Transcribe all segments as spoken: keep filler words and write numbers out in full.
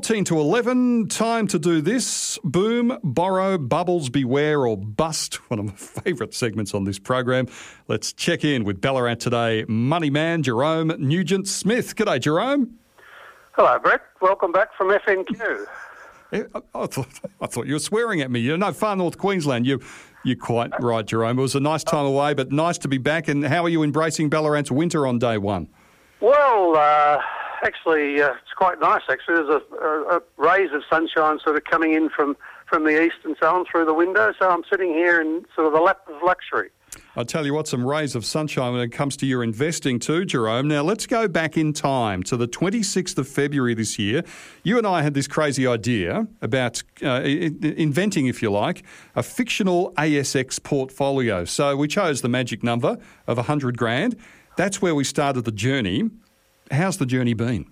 fourteen to eleven, time to do this. Boom, borrow, bubbles, beware or bust. One of my favourite segments on this program. Let's check in with Ballarat Today money man Jerome Nugent-Smith. G'day, Jerome. Hello, Brett. Welcome back from F N Q. I, I, thought, I thought you were swearing at me. You're no far north Queensland. You, you're quite right, Jerome. It was a nice time away, but nice to be back. And how are you embracing Ballarat's winter on day one? Well, uh, actually, uh, it's quite nice, actually. There's a, a, a rays of sunshine sort of coming in from, from the east and so on through the window, so I'm sitting here in sort of the lap of luxury. I'll tell you what, some rays of sunshine when it comes to your investing too, Jerome. Now, let's go back in time to the twenty-sixth of February this year. You and I had this crazy idea about uh, inventing, if you like, a fictional A S X portfolio. So we chose the magic number of one hundred grand. That's where we started the journey. How's the journey been?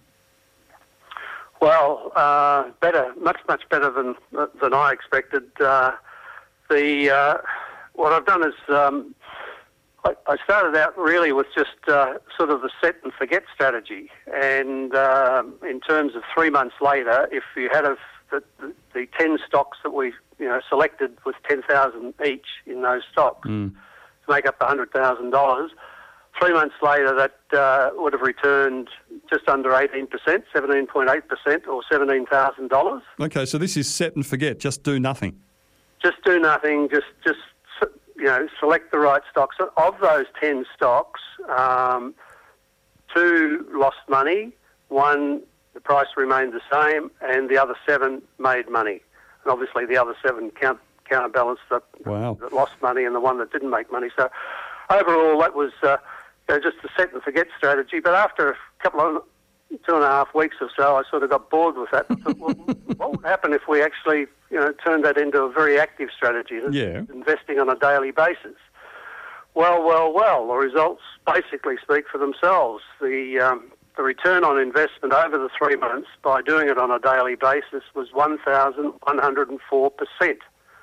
Well, uh, better, much, much better than than I expected. Uh, the uh, what I've done is um, I, I started out really with just uh, sort of the set and forget strategy, and uh, in terms of three months later, if you had a, the, the, the ten stocks that we you know selected with ten thousand each in those stocks Mm. to make up the hundred thousand dollars. Three months later, that uh, would have returned just under eighteen percent, seventeen point eight percent, or seventeen thousand dollars. Okay, so this is set and forget, just do nothing. Just do nothing, just, just you know, select the right stocks. Of those ten stocks, um, two lost money, one, the price remained the same, and the other seven made money. And obviously the other seven count, counterbalanced the, Wow. that lost money and the one that didn't make money. So overall, that was... Uh, You know, just a set and forget strategy. But after a couple of, two and a half weeks or so, I sort of got bored with that. I thought, well, what would happen if we actually, you know, turned that into a very active strategy, Yeah. investing on a daily basis? Well, well, well, the results basically speak for themselves. The, um, the return on investment over the three months by doing it on a daily basis was one thousand one hundred four percent.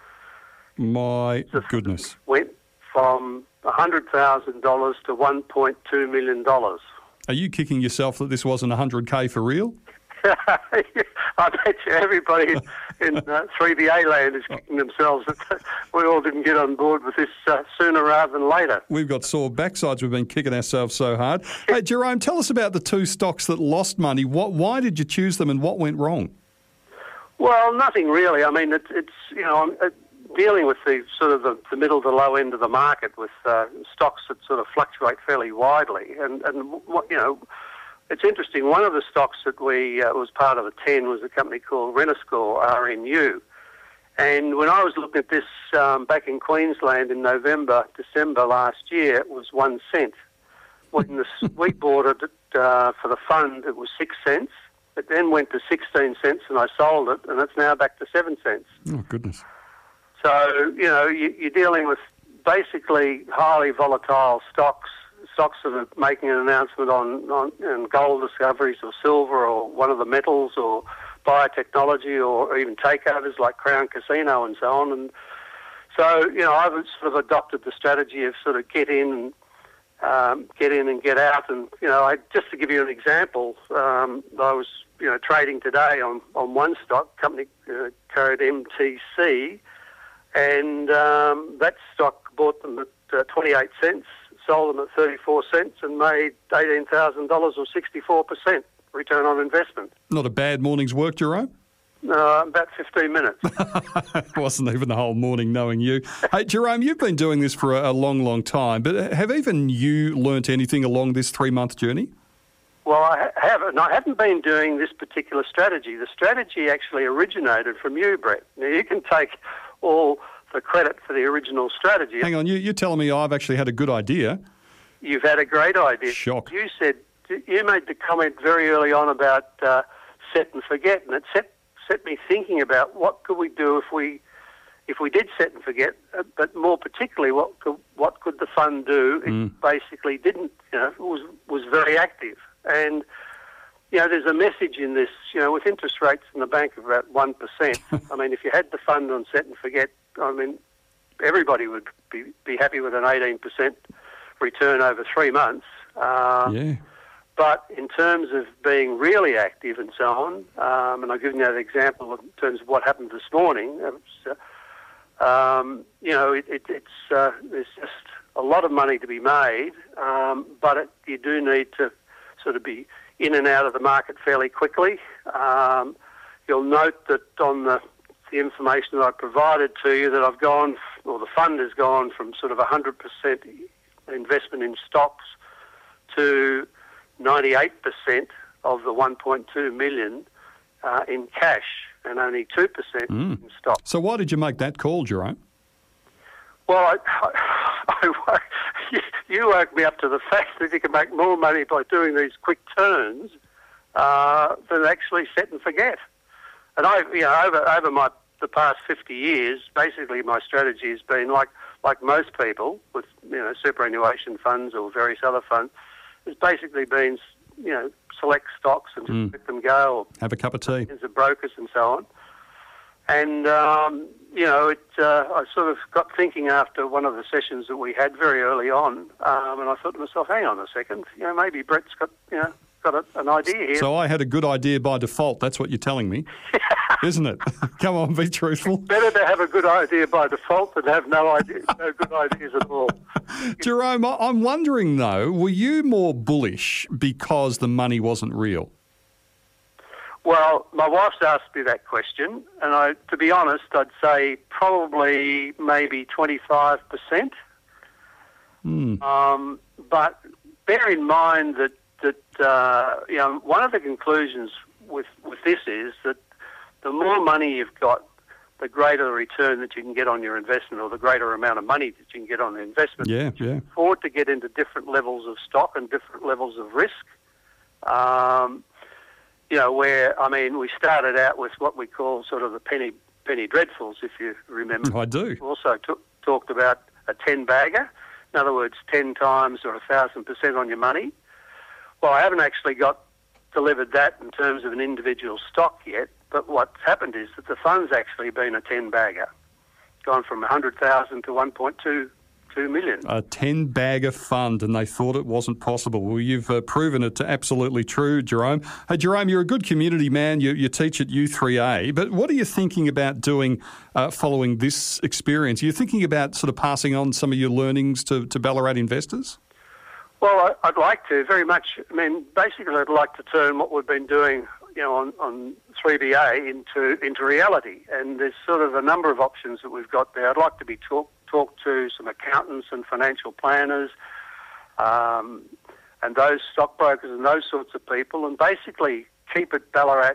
My goodness. Went from one hundred thousand dollars to one point two million dollars. Are you kicking yourself that this wasn't one hundred K for real? I bet you everybody in uh, three B A land is kicking themselves that we all didn't get on board with this uh, sooner rather than later. We've got sore backsides. We've been kicking ourselves so hard. Hey, Jerome, tell us about the two stocks that lost money. What? Why did you choose them and what went wrong? Well, nothing really. I mean, it, it's, you know, I'm uh, dealing with the sort of the, the middle to low end of the market with uh, stocks that sort of fluctuate fairly widely. And, and what, you know, it's interesting. One of the stocks that we uh, was part of the ten was a company called Renascor, R N U. And when I was looking at this um, back in Queensland in November, December last year, it was one cent. When the, we bought it uh, for the fund, it was six cents. It then went to sixteen cents, and I sold it, and it's now back to seven cents. Oh, goodness. So, you know, you, you're dealing with basically highly volatile stocks, stocks that are making an announcement on, on, on gold discoveries or silver or one of the metals or biotechnology or even takeovers like Crown Casino and so on. And so, you know, I've sort of adopted the strategy of sort of get in and um, get in and get out. And, you know, I, just to give you an example, um, I was, you know, trading today on, on one stock, company uh, code M T C, and um, that stock bought them at uh, twenty-eight cents, sold them at thirty-four cents, and made eighteen thousand dollars or sixty-four percent return on investment. Not a bad morning's work, Jerome? No, about fifteen minutes. Wasn't even the whole morning knowing you. Hey, Jerome, you've been doing this for a, a long, long time, but have even you learnt anything along this three-month journey? Well, I haven't. I haven't been doing this particular strategy. The strategy actually originated from you, Brett. Now, you can take all the credit for the original strategy. Hang on, you, you're telling me I've actually had a good idea. You've had a great idea. Shock. You said, you made the comment very early on about uh, set and forget, and it set set me thinking about what could we do if we if we did set and forget, uh, but more particularly, what could, what could the fund do? It Mm. basically didn't, you know, was was very active. And, you know, there's a message in this, you know, with interest rates in the bank of about one percent. I mean, if you had the fund on set and forget, I mean, everybody would be, be happy with an eighteen percent return over three months. Uh, Yeah. but in terms of being really active and so on, um, and I've given you that example in terms of what happened this morning, it was, uh, um, you know, it, it, it's uh, there's just a lot of money to be made, um, but it, you do need to sort of be in and out of the market fairly quickly. Um, you'll note that on the, the information that I provided to you that I've gone, or the fund has gone from sort of one hundred percent investment in stocks to ninety-eight percent of the one point two million uh, in cash and only two percent mm. in stocks. So why did you make that call, Jerome? Well, I, I, I, you woke me up to the fact that you can make more money by doing these quick turns uh, than actually set and forget. And I, you know, over over my the past fifty years, basically my strategy has been like like most people with you know superannuation funds or various other funds. It's basically been you know select stocks and just mm. let them go, or have a cup of tea, of brokers and so on. And um, you know, it. Uh, I sort of got thinking after one of the sessions that we had very early on, um, and I thought to myself, "Hang on a second, you know, maybe Brett's got you know got a, an idea here." So I had a good idea by default. That's what you're telling me, isn't it? Come on, be truthful. It's better to have a good idea by default than have no idea, no good ideas at all. Jerome, I'm wondering though, were you more bullish because the money wasn't real? Well, my wife's asked me that question, and I, to be honest, I'd say probably maybe twenty-five percent. Mm. Um, but bear in mind that that uh, you know one of the conclusions with with this is that the more money you've got, the greater the return that you can get on your investment, or the greater amount of money that you can get on the investment. Yeah, you yeah. can afford to get into different levels of stock and different levels of risk. Um, You know, where, I mean, we started out with what we call sort of the penny penny dreadfuls, if you remember. I do. We also t- talked about a ten-bagger. In other words, ten times or one thousand percent on your money. Well, I haven't actually got delivered that in terms of an individual stock yet, but what's happened is that the fund's actually been a ten-bagger, gone from one hundred thousand to one point two million. A ten-bagger fund, and they thought it wasn't possible. Well, you've uh, proven it to absolutely true, Jerome. Hey, Jerome, you're a good community man. You, you teach at U three A, but what are you thinking about doing uh, following this experience? Are you thinking about sort of passing on some of your learnings to, to Ballarat investors? Well, I, I'd like to, very much. I mean, basically, I'd like to turn what we've been doing, you know, on, on three B A into into reality. And there's sort of a number of options that we've got there. I'd like to be talk talk to some accountants and financial planners, um, and those stockbrokers and those sorts of people, and basically keep it Ballarat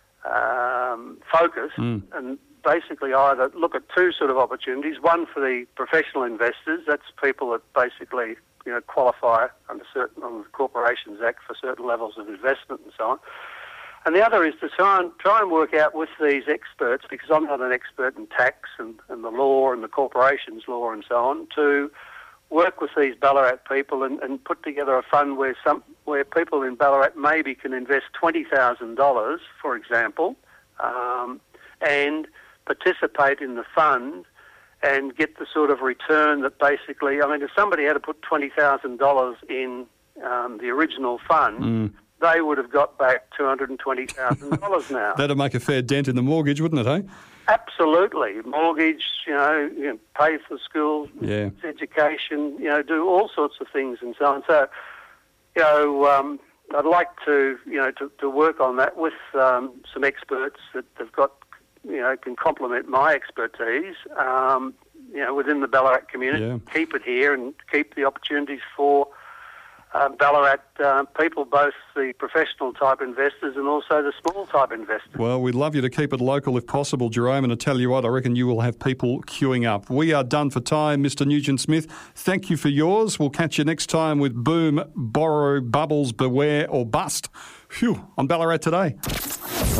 um, focused, mm. and basically either look at two sort of opportunities. One for the professional investors, that's people that basically you know qualify under certain on the Corporations Act for certain levels of investment and so on. And the other is to try and, try and work out with these experts, because I'm not an expert in tax and, and the law and the corporations law and so on, to work with these Ballarat people and, and put together a fund where some where people in Ballarat maybe can invest twenty thousand dollars, for example, um, and participate in the fund and get the sort of return that basically, I mean, if somebody had to put twenty thousand dollars in um, the original fund, mm. they would have got back two hundred twenty thousand dollars now. That'd make a fair dent in the mortgage, wouldn't it, eh? Absolutely. Mortgage, you know, you know pay for school, yeah. education, you know, do all sorts of things and so on. So, you know, um, I'd like to, you know, to, to work on that with um, some experts that have got, you know, can complement my expertise, um, you know, within the Ballarat community. Yeah. Keep it here and keep the opportunities for Uh, Ballarat uh, people, both the professional type investors and also the small type investors. Well, we'd love you to keep it local if possible, Jerome, and I tell you what, I reckon you will have people queuing up. We are done for time, Mister Nugent-Smith. Thank you for yours. We'll catch you next time with Boom, Borrow, Bubbles, Beware or Bust. Phew, on Ballarat Today.